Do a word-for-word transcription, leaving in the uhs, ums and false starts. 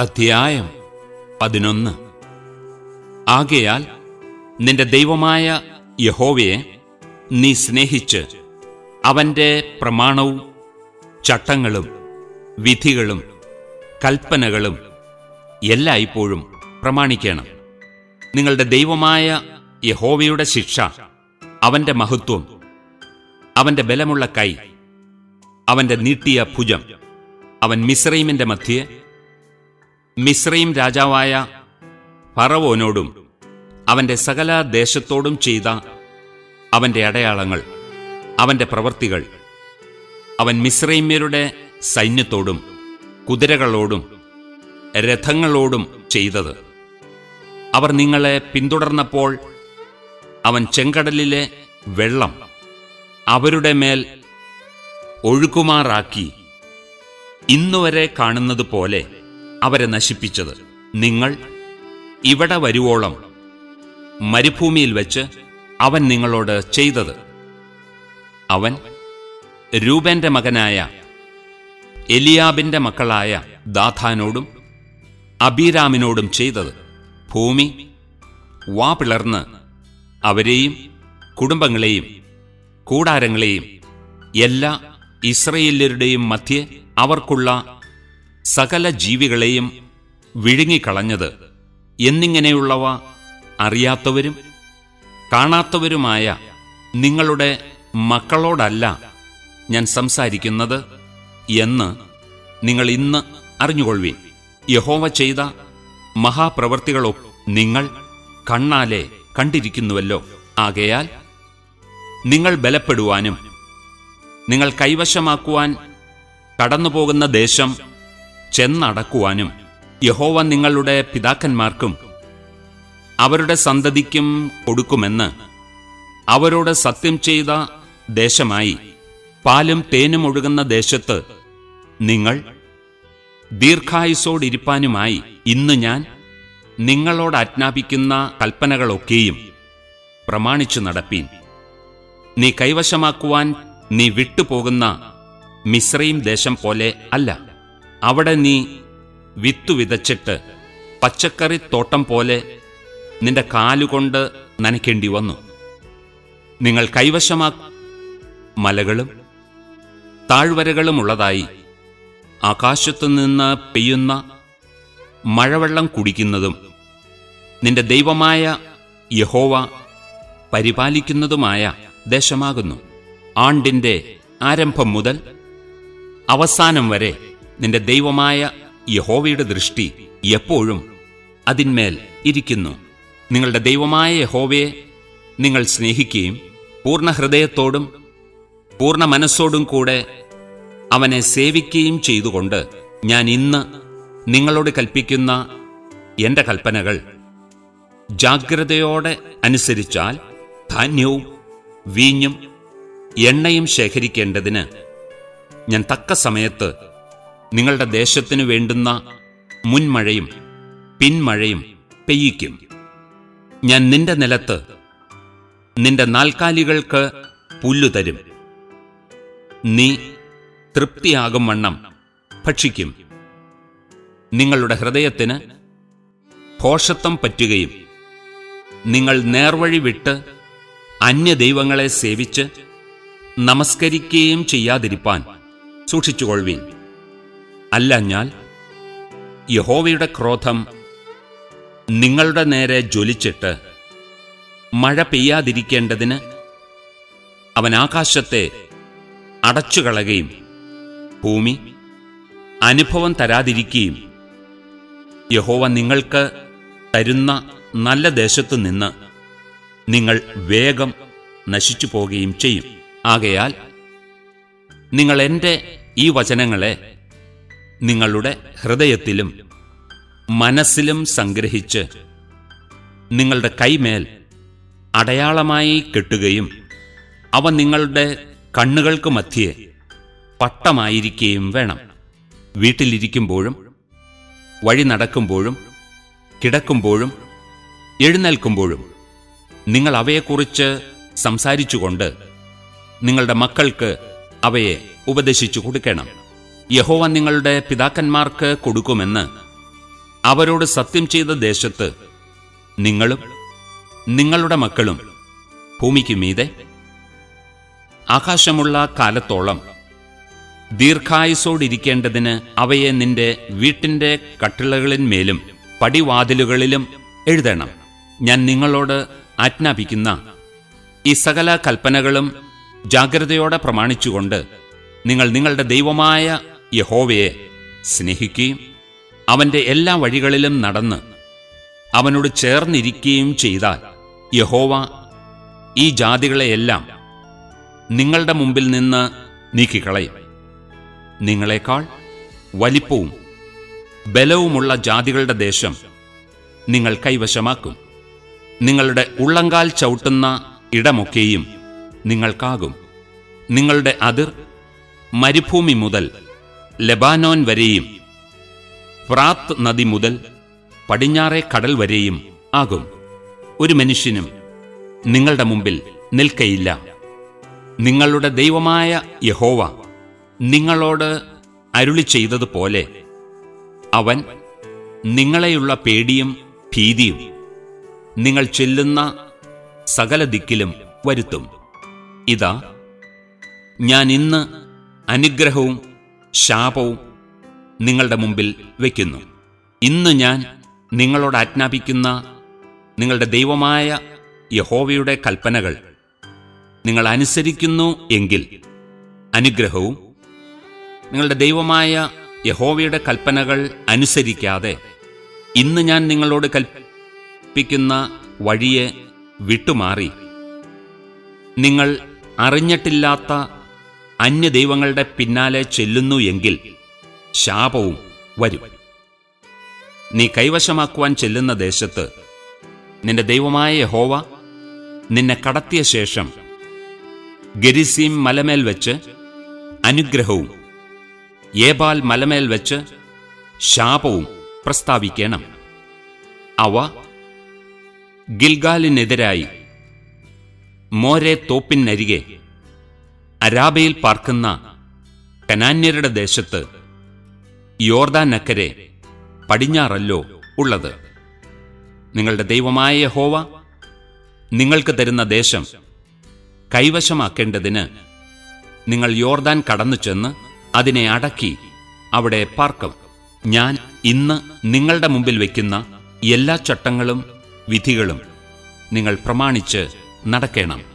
അധ്യായം പതിനൊന്ന്. ആകയാൽ നിന്റെ ദൈവമായ യഹോവയെ നീ സ്നേഹിച്ച് അവന്റെ പ്രമാണവും ചട്ടങ്ങളും വിധികളും കൽപ്പനകളും എല്ലായ്പ്പോഴും പ്രമാണിക്കണം. നിങ്ങളുടെ ദൈവമായ യഹോവയുടെ ശിക്ഷ, അവന്റെ മഹത്വം, അവന്റെ ബലമുള്ള കൈ, അവന്റെ നീട്ടിയ ഭുജം, അവൻ മിസ്രയീമിന്റെ മധ്യേ മിസ്രയീം രാജാവായ ഫറവോനോടും അവന്റെ സകല ദേശത്തോടും ചെയ്ത അവന്റെ അടയാളങ്ങൾ, അവന്റെ പ്രവൃത്തികൾ, അവൻ മിസ്രയീമ്യരുടെ സൈന്യത്തോടും കുതിരകളോടും രഥങ്ങളോടും ചെയ്തത്. അവർ നിങ്ങളെ പിന്തുടർന്നപ്പോൾ അവൻ ചെങ്കടലിലെ വെള്ളം അവരുടെ മേൽ ഒഴുകുമാറാക്കി ഇന്നുവരെ കാണുന്നത് പോലെ അവരെ നശിപ്പിച്ചത്. നിങ്ങൾ ഇവിടെ വരുവോളം മരുഭൂമിയിൽ വെച്ച് അവൻ നിങ്ങളോട് ചെയ്തത്. അവൻ രൂബേന്റെ മകനായ എലിയാബിന്റെ മക്കളായ ദാഥാനോടും അബീരാമിനോടും ചെയ്തത്. ഭൂമി വാ പിളർന്ന് അവരെയും കുടുംബങ്ങളെയും കൂടാരങ്ങളെയും എല്ലാ ഇസ്രയേല്യരുടെയും മധ്യേ അവർക്കുള്ള സകല ജീവികളെയും വിഴുങ്ങിക്കളഞ്ഞത് എന്നിങ്ങനെയുള്ളവ അറിയാത്തവരും കാണാത്തവരുമായ നിങ്ങളുടെ മക്കളോടല്ല ഞാൻ സംസാരിക്കുന്നത് എന്ന് നിങ്ങൾ ഇന്ന് അറിഞ്ഞുകൊള്ളുവിൻ. യഹോവ ചെയ്ത മഹാപ്രവൃത്തികളോ നിങ്ങൾ കണ്ണാലെ കണ്ടിരിക്കുന്നുവല്ലോ. ആകയാൽ നിങ്ങൾ ബലപ്പെടുവാനും നിങ്ങൾ കൈവശമാക്കുവാൻ കടന്നുപോകുന്ന ദേശം ചെന്നടക്കുവാനും യഹോവ നിങ്ങളുടെ പിതാക്കന്മാർക്കും അവരുടെ സന്തതിക്കും കൊടുക്കുമെന്ന് അവരോട് സത്യം ചെയ്ത ദേശമായി പാലും തേനും ഒഴുകുന്ന ദേശത്ത് നിങ്ങൾ ദീർഘായുസ്സോടിരിപ്പാനുമായി ഇന്ന് ഞാൻ നിങ്ങളോട് ആജ്ഞാപിക്കുന്ന കൽപ്പനകളൊക്കെയും പ്രമാണിച്ചു നടപ്പീൻ. നീ കൈവശമാക്കുവാൻ നീ വിട്ടുപോകുന്ന മിസ്രയീം ദേശം പോലെ അല്ല. അവിടെ നീ വിത്തു വിതച്ചിട്ട് പച്ചക്കറി തോട്ടം പോലെ നിന്റെ കാലുകൊണ്ട് നനയ്ക്കേണ്ടി വന്നു. നിങ്ങൾ കൈവശമാ മലകളും താഴ്വരകളുമുള്ളതായി ആകാശത്തുനിന്ന് പെയ്യുന്ന മഴവെള്ളം കുടിക്കുന്നതും നിന്റെ ദൈവമായ യഹോവ പരിപാലിക്കുന്നതുമായ ദേശമാകുന്നു. ആണ്ടിന്റെ ആരംഭം മുതൽ അവസാനം വരെ നിന്റെ ദൈവമായ യഹോവയുടെ ദൃഷ്ടി എപ്പോഴും അതിന്മേൽ ഇരിക്കുന്നു. നിങ്ങളുടെ ദൈവമായ യഹോവയെ നിങ്ങൾ സ്നേഹിക്കുകയും പൂർണ്ണ ഹൃദയത്തോടും പൂർണ്ണ മനസ്സോടും കൂടെ അവനെ സേവിക്കുകയും ചെയ്തുകൊണ്ട് ഞാൻ ഇന്ന് നിങ്ങളോട് കൽപ്പിക്കുന്ന എന്റെ കൽപ്പനകൾ ജാഗ്രതയോടെ അനുസരിച്ചാൽ ധാന്യവും വീഞ്ഞും എണ്ണയും ശേഖരിക്കേണ്ടതിന് ഞാൻ തക്ക സമയത്ത് നിങ്ങളുടെ ദേശത്തിനു വേണ്ടുന്ന മുൻമഴയും പിന്മഴയും പെയ്യിക്കും. ഞാൻ നിന്റെ നിലത്ത് നിന്റെ നാൽക്കാലികൾക്ക് പുല്ലു തരും. നീ തൃപ്തിയാകും വണ്ണം ഭക്ഷിക്കും. നിങ്ങളുടെ ഹൃദയത്തിന് ഭോഷത്വം പറ്റുകയും നിങ്ങൾ നേർവഴി വിട്ട് അന്യദൈവങ്ങളെ സേവിച്ച് നമസ്കരിക്കുകയും ചെയ്യാതിരിപ്പാൻ സൂക്ഷിച്ചുകൊള്ളുവീൻ. അല്ലഞ്ഞാൽ യഹോവയുടെ ക്രോധം നിങ്ങളുടെ നേരെ ജ്വലിച്ചിട്ട് മഴ പെയ്യാതിരിക്കേണ്ടതിന് അവൻ ആകാശത്തെ അടച്ചുകളയുകയും ഭൂമി അനുഭവം തരാതിരിക്കുകയും യഹോവ നിങ്ങൾക്ക് തരുന്ന നല്ല ദേശത്തു നിന്ന് നിങ്ങൾ വേഗം നശിച്ചു പോകുകയും ചെയ്യും. ആകയാൽ നിങ്ങൾ എൻ്റെ ഈ വചനങ്ങളെ നിങ്ങളുടെ ഹൃദയത്തിലും മനസ്സിലും സംഗ്രഹിച്ച് നിങ്ങളുടെ കൈമേൽ അടയാളമായി കെട്ടുകയും അവ നിങ്ങളുടെ കണ്ണുകൾക്ക് മധ്യേ പട്ടമായിരിക്കുകയും വേണം. വീട്ടിലിരിക്കുമ്പോഴും വഴി നടക്കുമ്പോഴും കിടക്കുമ്പോഴും എഴുന്നേൽക്കുമ്പോഴും നിങ്ങൾ അവയെക്കുറിച്ച് സംസാരിച്ചുകൊണ്ട് നിങ്ങളുടെ മക്കൾക്ക് അവയെ ഉപദേശിച്ചു കൊടുക്കണം. യഹോവ നിങ്ങളുടെ പിതാക്കന്മാർക്ക് കൊടുക്കുമെന്ന് അവരോട് സത്യം ചെയ്ത ദേശത്ത് നിങ്ങളും നിങ്ങളുടെ മക്കളും ഭൂമിക്ക് മീതെ ആകാശമുള്ള കാലത്തോളം ദീർഘായുസോടിരിക്കേണ്ടതിന് അവയെ നിന്റെ വീട്ടിന്റെ കട്ടിളകളിന്മേലും പടിവാതിലുകളിലും എഴുതണം. ഞാൻ നിങ്ങളോട് ആജ്ഞാപിക്കുന്ന ഈ സകല കൽപ്പനകളും ജാഗ്രതയോടെ പ്രമാണിച്ചുകൊണ്ട് നിങ്ങൾ നിങ്ങളുടെ ദൈവമായ യഹോവയെ സ്നേഹിക്കുകയും അവന്റെ എല്ലാ വഴികളിലും നടന്ന് അവനോട് ചേർന്നിരിക്കുകയും ചെയ്താൽ യഹോവ ഈ ജാതികളെയെല്ലാം നിങ്ങളുടെ മുമ്പിൽ നിന്ന് നീക്കിക്കളയും. നിങ്ങളെക്കാൾ വലിപ്പവും ബലവുമുള്ള ജാതികളുടെ ദേശം നിങ്ങൾ കൈവശമാക്കും. നിങ്ങളുടെ ഉള്ളങ്കാൽ ചവിട്ടുന്ന ഇടമൊക്കെയും നിങ്ങൾക്കാകും. നിങ്ങളുടെ അതിർ മരുഭൂമി മുതൽ ലെബാനോൻ വരെയും ഫ്രാത്ത് നദി മുതൽ പടിഞ്ഞാറേ കടൽ വരെയും ആകും. ഒരു മനുഷ്യനും നിങ്ങളുടെ മുമ്പിൽ നിൽക്കയില്ല. നിങ്ങളുടെ ദൈവമായ യഹോവ നിങ്ങളോട് അരുളി ചെയ്തതുപോലെ അവൻ നിങ്ങളെയുള്ള പേടിയും ഭീതിയും നിങ്ങൾ ചെല്ലുന്ന സകല ദിക്കിലും വരുത്തും. ഇതാ, ഞാൻ ഇന്ന് അനുഗ്രഹവും ശാപവും നിങ്ങളുടെ മുമ്പിൽ വയ്ക്കുന്നു. ഇന്ന് ഞാൻ നിങ്ങളോട് ആജ്ഞാപിക്കുന്ന നിങ്ങളുടെ ദൈവമായ യഹോവയുടെ കൽപ്പനകൾ നിങ്ങൾ അനുസരിക്കുന്നു എങ്കിൽ അനുഗ്രഹവും, നിങ്ങളുടെ ദൈവമായ യഹോവയുടെ കൽപ്പനകൾ അനുസരിക്കാതെ ഇന്ന് ഞാൻ നിങ്ങളോട് കൽപ്പിക്കുന്ന വഴിയെ വിട്ടുമാറി നിങ്ങൾ അറിഞ്ഞിട്ടില്ലാത്ത അന്യദൈവങ്ങളുടെ പിന്നാലെ ചെല്ലുന്നു എങ്കിൽ ശാപവും വരും. നീ കൈവശമാക്കുവാൻ ചെല്ലുന്ന ദേശത്ത് നിന്റെ ദൈവമായ യഹോവ നിന്നെ കടത്തിയ ശേഷം ഗെരിസീം മലമേൽ വെച്ച് അനുഗ്രഹവും ഏബാൽ മലമേൽ വെച്ച് ശാപവും പ്രസ്താവിക്കണം. അവ ഗിൽഗാലിനെതിരായി മോരെ തോപ്പിനരികെ അരാബയിൽ പാർക്കുന്ന കനാന്യരുടെ ദേശത്ത് യോർദാനക്കരെ പടിഞ്ഞാറല്ലോ ഉള്ളത്. നിങ്ങളുടെ ദൈവമായ യഹോവ നിങ്ങൾക്ക് തരുന്ന ദേശം കൈവശമാക്കേണ്ടതിന് നിങ്ങൾ യോർദാൻ കടന്നു ചെന്ന് അതിനെ അടക്കി അവിടെ പാർക്കും. ഞാൻ ഇന്ന് നിങ്ങളുടെ മുമ്പിൽ വയ്ക്കുന്ന എല്ലാ ചട്ടങ്ങളും വിധികളും നിങ്ങൾ പ്രമാണിച്ച് നടക്കണം.